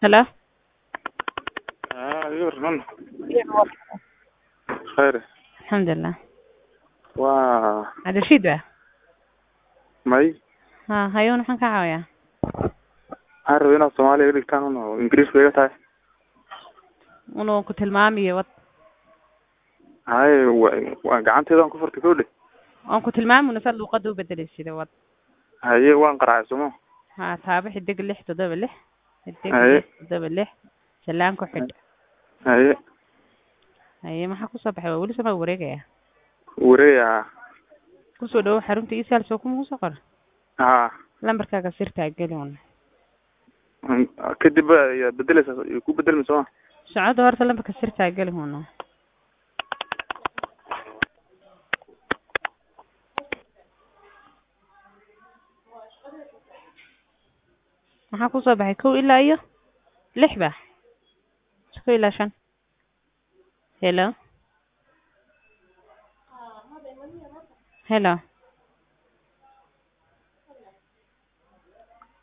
هلا. ايوه رنان. خير. الحمد لله. و هذا رشيد بقى. ماي هايون waxaan ka caawiyaa. عارف هنا الصومالي اللي كانوا انجليز بيجا Inuu ku tilmaamiyo wad. هاي وقعنت هذا كفرت كله. Aan ku tilmaamuna sad luqad u bedelaysid wad. هاي وان قرع سمو. Taabax dig 676 dig هاي 676 salaan ku xidh. هاي Maxaa ku soo baxay wali sama wareegaya. وريا. Ku soo dhaw xarunta isaal soo kuma soo qor. Lambarkaaga sirta geliyon. كدب يا بدل يكون بدل مسوا. Socod horta lambarka sirta geliyon. Maxaa ku soo baxay 1 ilaa iyo 6 ba. 1 ilaa 5. Hello. Hello.